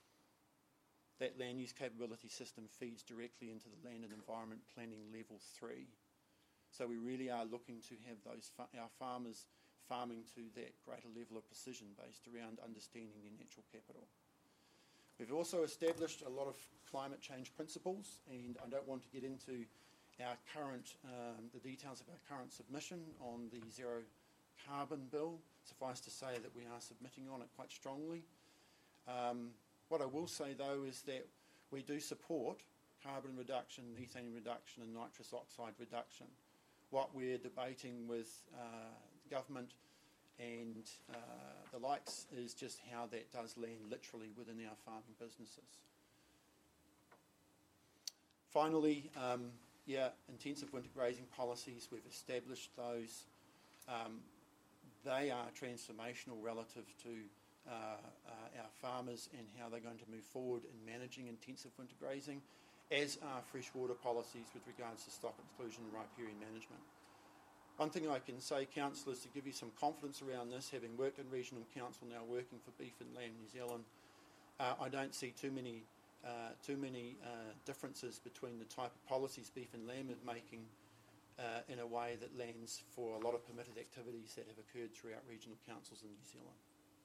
That land use capability system feeds directly into the Land and Environment Planning Level 3. So we really are looking to have our farmers farming to that greater level of precision based around understanding their natural capital. We've also established a lot of climate change principles, and I don't want to get into our current, the details of our current submission on the Zero Carbon Bill. Suffice to say that we are submitting on it quite strongly. What I will say though is that we do support carbon reduction, methane reduction and nitrous oxide reduction. What we're debating with government and the likes is just how that does land literally within our farming businesses. Finally, intensive winter grazing policies, we've established those. They are transformational relative to our farmers and how they're going to move forward in managing intensive winter grazing, as are freshwater policies with regards to stock exclusion and riparian management. One thing I can say, councillors, to give you some confidence around this, having worked in regional council, now working for Beef and Lamb New Zealand, I don't see too many differences between the type of policies Beef and Lamb is making in a way that lands for a lot of permitted activities that have occurred throughout regional councils in New Zealand.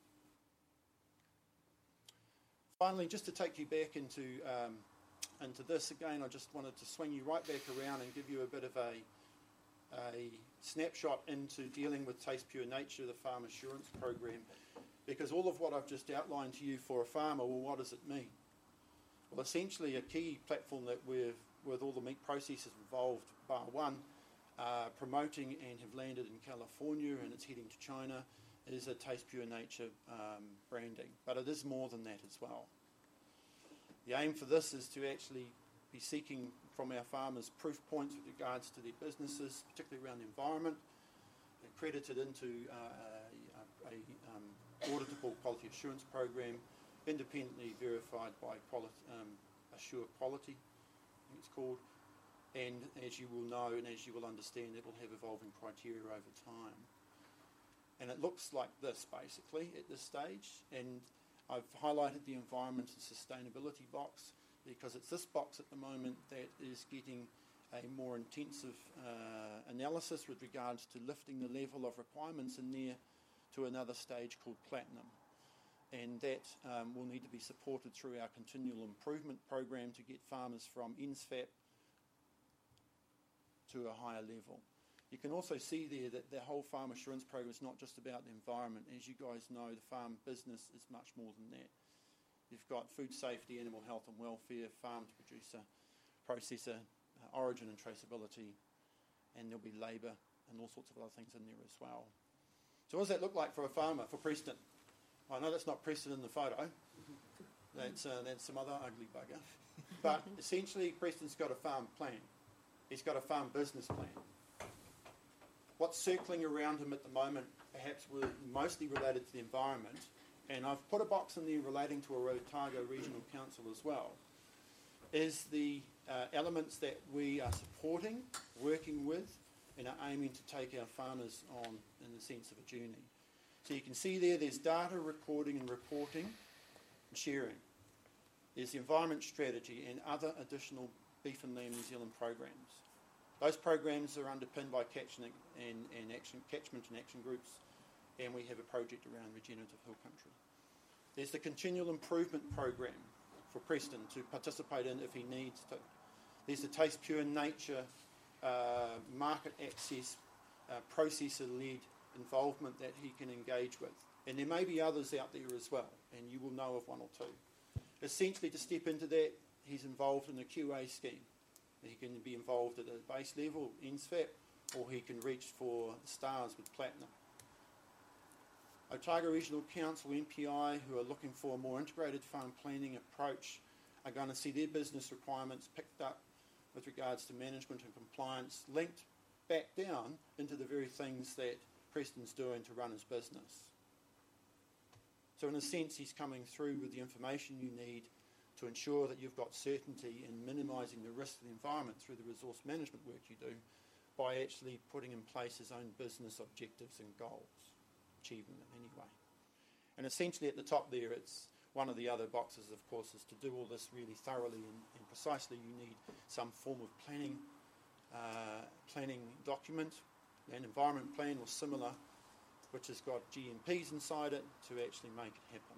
Finally, just to take you back into this again, I just wanted to swing you right back around and give you a bit of a snapshot into dealing with Taste Pure Nature, the Farm Assurance Program, because all of what I've just outlined to you for a farmer, well, what does it mean? Well, essentially a key platform that we've, with all the meat processors involved, bar one, promoting and have landed in California and it's heading to China, is a Taste Pure Nature branding, but it is more than that as well. The aim for this is to actually be seeking from our farmers proof points with regards to their businesses, particularly around the environment, accredited into a auditable quality assurance program, independently verified by Assure Quality, I think it's called, and as you will know and as you will understand, it will have evolving criteria over time. And it looks like this basically at this stage, and I've highlighted the environment and sustainability box because it's this box at the moment that is getting a more intensive analysis with regards to lifting the level of requirements in there to another stage called Platinum. And that will need to be supported through our continual improvement program to get farmers from NSFAP to a higher level. You can also see there that the whole farm assurance program is not just about the environment. As you guys know, the farm business is much more than that. You've got food safety, animal health and welfare, farm to producer, processor, origin and traceability, and there'll be labour and all sorts of other things in there as well. So what does that look like for a farmer, for Preston? I know that's not Preston in the photo. That's some other ugly bugger. But essentially, Preston's got a farm plan. He's got a farm business plan. What's circling around him at the moment, perhaps were mostly related to the environment, and I've put a box in there relating to a Otago Regional Council as well, is the elements that we are supporting, working with, and are aiming to take our farmers on in the sense of a journey. So you can see there's data recording and reporting and sharing. There's the environment strategy and other additional Beef and Lamb New Zealand programs. Those programs are underpinned by catchment and action groups, and we have a project around regenerative hill country. There's the continual improvement program for Preston to participate in if he needs to. There's the Taste Pure Nature market access processor-led involvement that he can engage with. And there may be others out there as well, and you will know of one or two. Essentially, to step into that, he's involved in a QA scheme. He can be involved at a base level, NSFAP, or he can reach for stars with platinum. Otago Regional Council, MPI, who are looking for a more integrated farm planning approach, are going to see their business requirements picked up with regards to management and compliance, linked back down into the very things that Preston's doing to run his business. So in a sense, he's coming through with the information you need to ensure that you've got certainty in minimising the risk to the environment through the resource management work you do by actually putting in place his own business objectives and goals, achieving them anyway. And essentially at the top there, it's one of the other boxes, of course, is to do all this really thoroughly and precisely. You need some form of planning document, an environment plan or similar, which has got GMPs inside it to actually make it happen.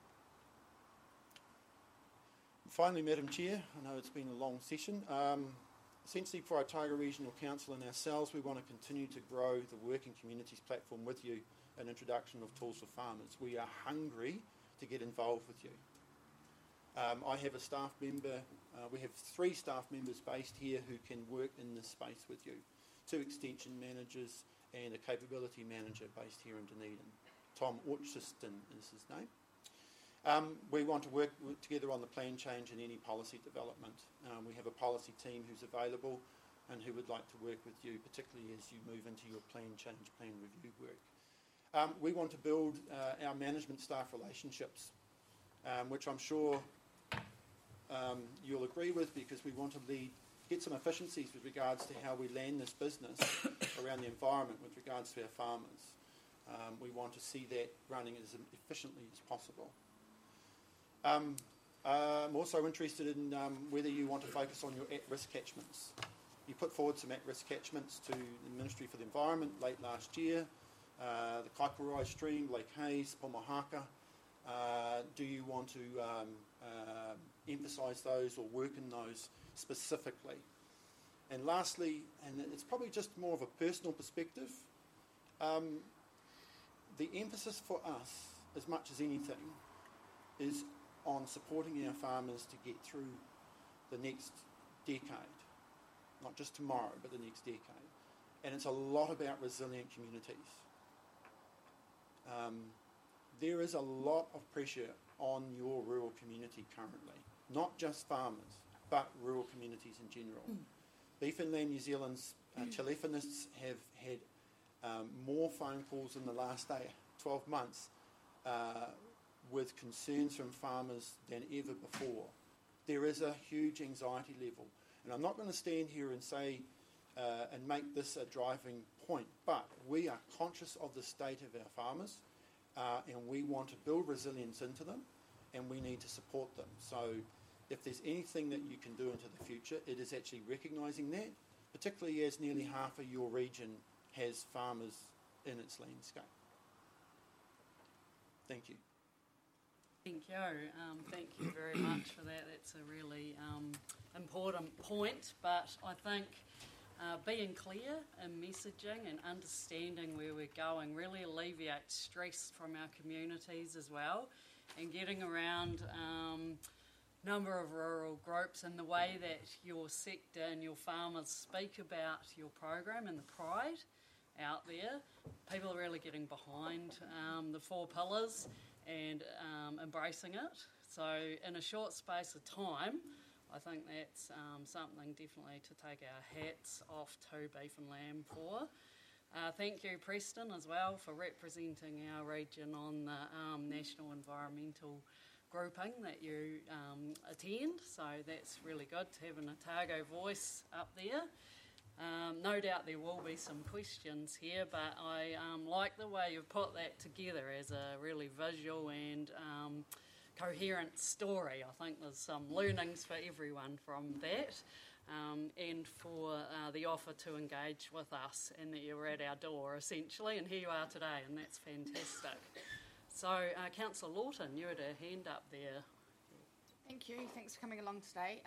Finally, Madam Chair, I know it's been a long session. Essentially for Otago Regional Council and ourselves, we want to continue to grow the Working Communities platform with you, an introduction of tools for farmers. We are hungry to get involved with you. I have a staff member, we have 3 staff members based here who can work in this space with you. 2 extension managers and a capability manager based here in Dunedin. Tom Orchiston is his name. We want to work together on the plan change and any policy development. We have a policy team who's available and who would like to work with you, particularly as you move into your plan change, plan review work. We want to build our management staff relationships, which I'm sure you'll agree with, because we want to get some efficiencies with regards to how we land this business around the environment with regards to our farmers. We want to see that running as efficiently as possible. I'm also interested in whether you want to focus on your at-risk catchments. You put forward some at-risk catchments to the Ministry for the Environment late last year, the Kaikorai Stream, Lake Hayes, Pomohaka. Do you want to emphasise those or work in those specifically? And lastly, and it's probably just more of a personal perspective, the emphasis for us, as much as anything, is on supporting our farmers to get through the next decade. Not just tomorrow, but the next decade. And it's a lot about resilient communities. There is a lot of pressure on your rural community currently. Not just farmers, but rural communities in general. Beef and Lamb New Zealand's telephonists have had more phone calls in the last 12 months with concerns from farmers than ever before. There is a huge anxiety level. And I'm not going to stand here and say and make this a driving point, but we are conscious of the state of our farmers and we want to build resilience into them, and we need to support them. So if there's anything that you can do into the future, it is actually recognising that, particularly as nearly half of your region has farmers in its landscape. Thank you. Thank you. Thank you very much for that. That's a really important point, but I think being clear in messaging and understanding where we're going really alleviates stress from our communities as well, and getting around number of rural groups and the way that your sector and your farmers speak about your program and the pride out there. People are really getting behind the 4 pillars and embracing it. So in a short space of time, I think that's something definitely to take our hats off to Beef and Lamb for. Thank you, Preston, as well, for representing our region on the National Environmental grouping that you attend. So that's really good to have an Otago voice up there. No doubt there will be some questions here, but I like the way you've put that together as a really visual and coherent story. I think there's some learnings for everyone from that, and for the offer to engage with us, and that you were at our door essentially, and here you are today, and that's fantastic. So, Councillor Lawton, you had a hand up there. Thank you. Thanks for coming along today.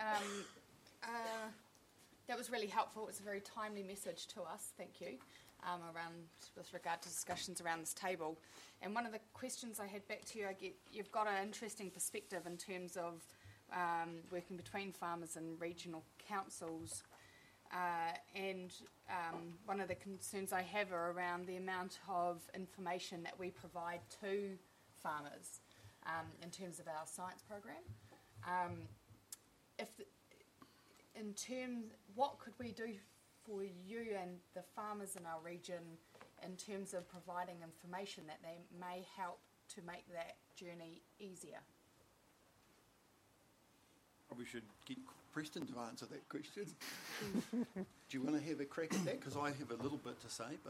That was really helpful. It was a very timely message to us. Thank you. With regard to discussions around this table. And one of the questions I had back to you, you've got an interesting perspective in terms of working between farmers and regional councils. And one of the concerns I have are around the amount of information that we provide to farmers in terms of our science program. What could we do for you and the farmers in our region in terms of providing information that they may help to make that journey easier? Probably should get Preston to answer that question. Do you want to have a crack at that? Because I have a little bit to say,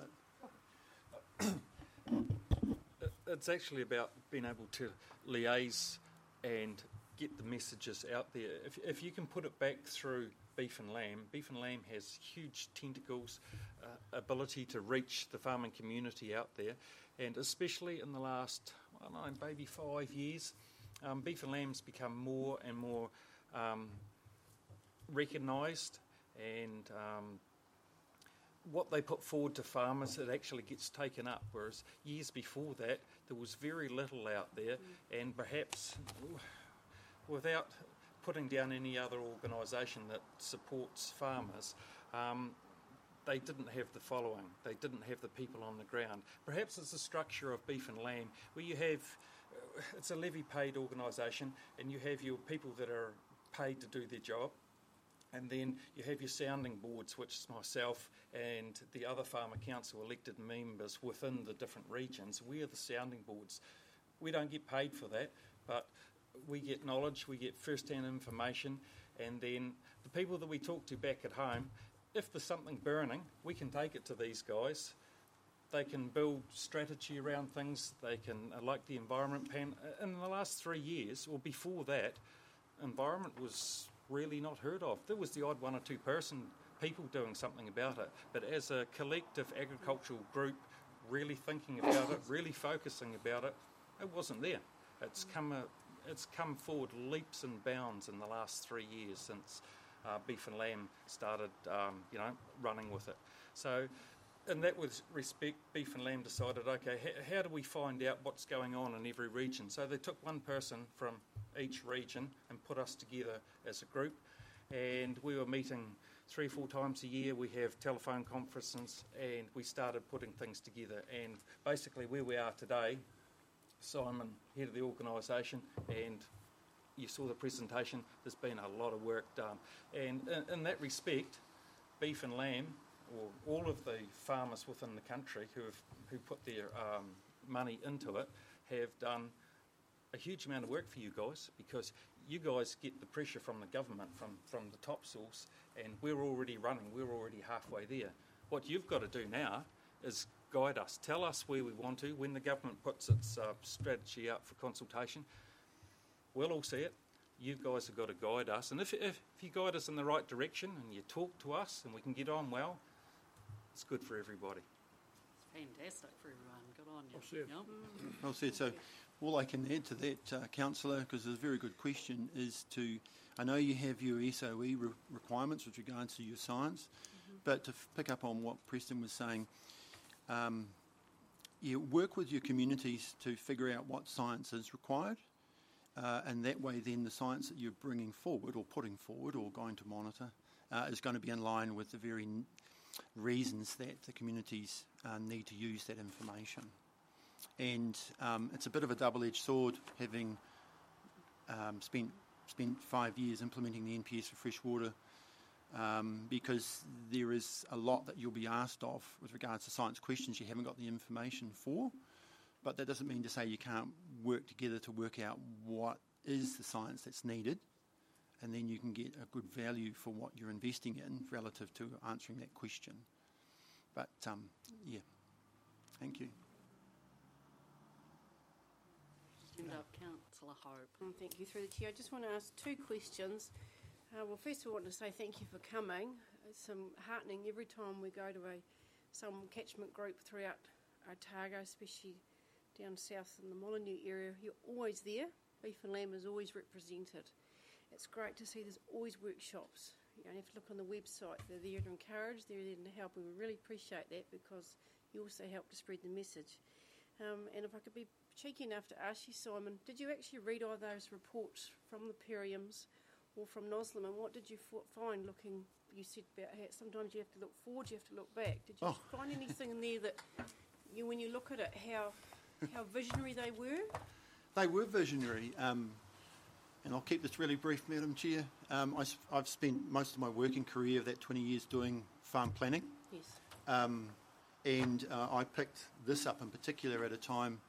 but... It's actually about being able to liaise and get the messages out there. If you can put it back through Beef and Lamb has huge tentacles, ability to reach the farming community out there, and especially in the last, maybe 5 years, Beef and Lamb's become more and more recognised, and what they put forward to farmers, it actually gets taken up, whereas years before that there was very little out there, and perhaps without putting down any other organisation that supports farmers, they didn't have the following, they didn't have the people on the ground. Perhaps it's the structure of Beef and Lamb, where you have, it's a levy-paid organisation, and you have your people that are paid to do their job, and then you have your sounding boards, which is myself and the other Farmer Council elected members within the different regions. We are the sounding boards. We don't get paid for that, but we get knowledge, we get first-hand information, and then the people that we talk to back at home, if there's something burning, we can take it to these guys. They can build strategy around things, they can, like the environment plan. In the last 3 years, or before that, environment was really not heard of. There was the odd one or two people doing something about it, but as a collective agricultural group really thinking about it, really focusing about it, it wasn't there. It's come forward leaps and bounds in the last 3 years since Beef and Lamb started running with it. So in that respect, Beef and Lamb decided, okay, how do we find out what's going on in every region? So they took one person from each region and put us together as a group, and we were meeting 3 or 4 times a year. We have telephone conferences, and we started putting things together. And basically where we are today, Simon, head of the organisation, and you saw the presentation, there's been a lot of work done. And in that respect, Beef and Lamb, or all of the farmers within the country who put their money into it, have done a huge amount of work for you guys, because you guys get the pressure from the government, from the top source, and we're already running, we're already halfway there. What you've got to do now is guide us, tell us where we want to. When the government puts its strategy out for consultation, we'll all see it. You guys have got to guide us, and if you guide us in the right direction and you talk to us and we can get on well, it's good for everybody. It's fantastic for everyone. Good on you. Well said. Yep. Well said. So all I can add to that, Councillor, because it's a very good question, is I know you have your SOE requirements with regards to your science, but to pick up on what Preston was saying, you work with your communities to figure out what science is required, and that way then the science that you're bringing forward or putting forward or going to monitor is going to be in line with the very reasons that the communities need to use that information. And it's a bit of a double-edged sword, having spent 5 years implementing the NPS for freshwater. because there is a lot that you'll be asked of with regards to science questions you haven't got the information for. But that doesn't mean to say you can't work together to work out what is the science that's needed, and then you can get a good value for what you're investing in relative to answering that question. But, yeah, thank you. Stand up, Councillor Hope. Thank you. Through the chair, I just want to ask two questions. Well, first of all, I want to say thank you for coming. It's heartening every time we go to some catchment group throughout Otago, especially down south in the Molyneux area. You're always there. Beef and lamb is always represented. It's great to see there's always workshops. You don't have to look on the website. They're there to encourage, they're there to help, and we really appreciate that because you also help to spread the message. And if I could be cheeky enough to ask you, Simon, did you actually read all those reports from the Periums or from NOSLM, and what did you find looking, you said about how sometimes you have to look forward, you have to look back. Did you find anything in there that, when you look at it, how visionary they were? They were visionary, and I'll keep this really brief, Madam Chair. I've spent most of my working career of that 20 years doing farm planning. Yes. And I picked this up in particular at a time,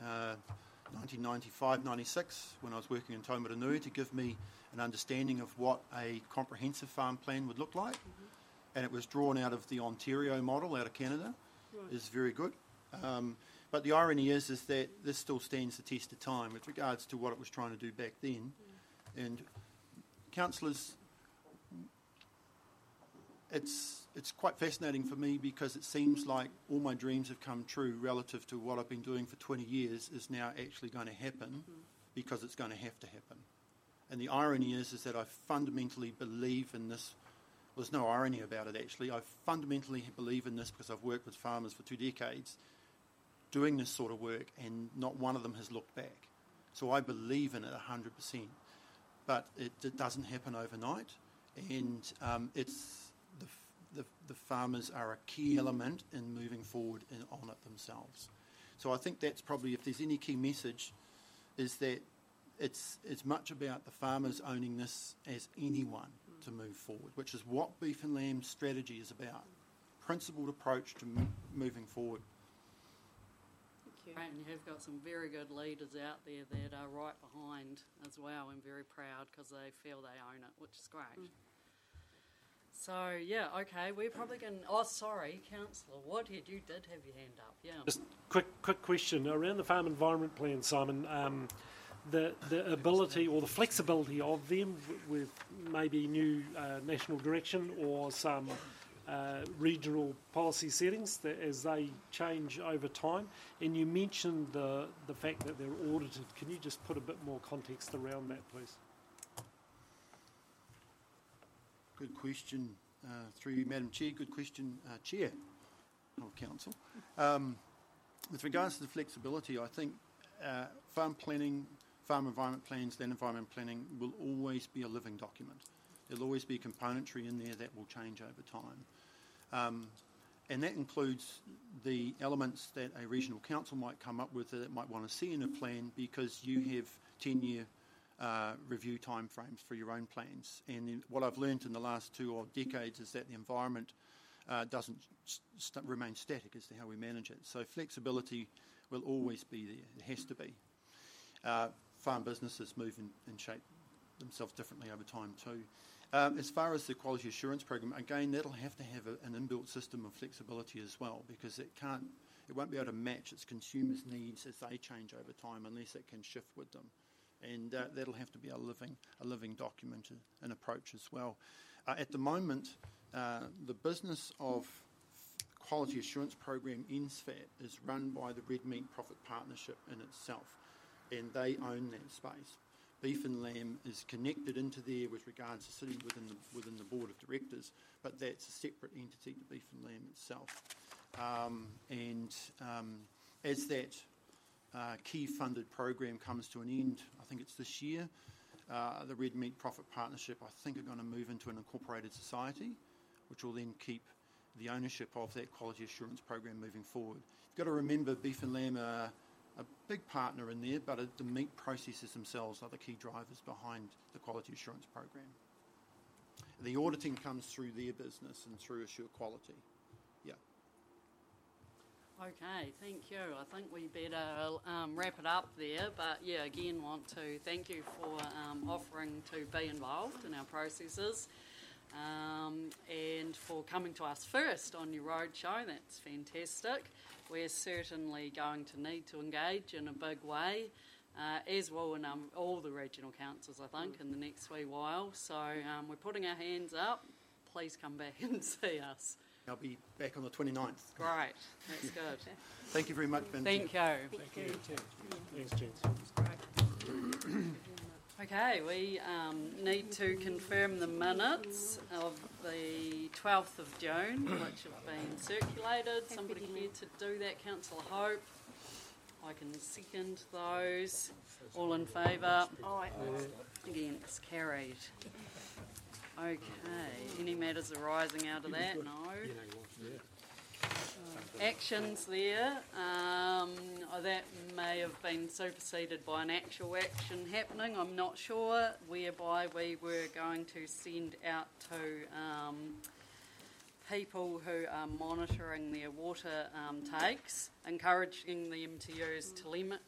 1995-96, when I was working in Taumaranui, to give me an understanding of what a comprehensive farm plan would look like. Mm-hmm. And it was drawn out of the Ontario model out of Canada. Right. Is very good. But the irony is that this still stands the test of time with regards to what it was trying to do back then. Mm. And councillors, it's quite fascinating for me because it seems like all my dreams have come true relative to what I've been doing for 20 years is now actually going to happen because it's going to have to happen. And the irony is that I fundamentally believe in this. Well, there's no irony about it actually. I fundamentally believe in this because I've worked with farmers for 2 decades doing this sort of work, and not one of them has looked back. So I believe in it 100%. But it doesn't happen overnight, and it's the farmers are a key element in moving forward on it themselves. So I think that's probably, if there's any key message, is that it's much about the farmers owning this as anyone to move forward, which is what Beef and Lamb strategy is about. Principled approach to moving forward. And you have got some very good leaders out there that are right behind as well, and very proud because they feel they own it, which is great. So, yeah, okay, we're probably going to... Oh, sorry, Councillor Woodhead, you did have your hand up, yeah. Just quick question. Around the Farm Environment Plan, Simon, the ability or the flexibility of them with maybe new national direction or some regional policy settings that as they change over time. And you mentioned the fact that they're audited. Can you just put a bit more context around that, please? Good question, through you, Madam Chair. Good question, Chair of Council. With regards to the flexibility, I think farm planning, farm environment plans, land environment planning will always be a living document. There'll always be componentry in there that will change over time. And that includes the elements that a regional council might come up with that it might want to see in a plan, because you have 10-year review timeframes for your own plans. And what I've learned in the last 2 odd decades is that the environment doesn't remain static as to how we manage it. So flexibility will always be there. It has to be. Farm businesses move and shape themselves differently over time too. As far as the quality assurance program, again, that'll have to have an inbuilt system of flexibility as well, because it won't be able to match its consumers' needs as they change over time unless it can shift with them. And that'll have to be a living document and approach as well. At the moment, the business of quality assurance program, NSFAT, is run by the Red Meat Profit Partnership in itself, and they own that space. Beef and Lamb is connected into there with regards to sitting within the board of directors, but that's a separate entity to Beef and Lamb itself. As that key funded program comes to an end, I think it's this year, the Red Meat Profit Partnership, I think, are going to move into an incorporated society, which will then keep the ownership of that quality assurance program moving forward. You've got to remember Beef and Lamb are a big partner in there, but the meat processors themselves are the key drivers behind the quality assurance program. the auditing comes through their business and through Assure Quality. Yeah. Okay, thank you. I think we better wrap it up there, but yeah, again, want to thank you for offering to be involved in our processes and for coming to us first on your roadshow. That's fantastic. We're certainly going to need to engage in a big way, as will in all the regional councils, I think, in the next wee while. So we're putting our hands up. Please come back and see us. I'll be back on the 29th. Great, that's good. Thank you very much, Ben. Thank you. Thank you. Thanks, gents. Okay, we need to confirm the minutes of the 12th of June, which have been circulated. Somebody here to do that, Councillor Hope? I can second those. All in favour? Aye. Against, carried. Okay, any matters arising out of that? No. Actions there, that may have been superseded by an actual action happening, I'm not sure, whereby we were going to send out to people who are monitoring their water takes, encouraging them to use telemetry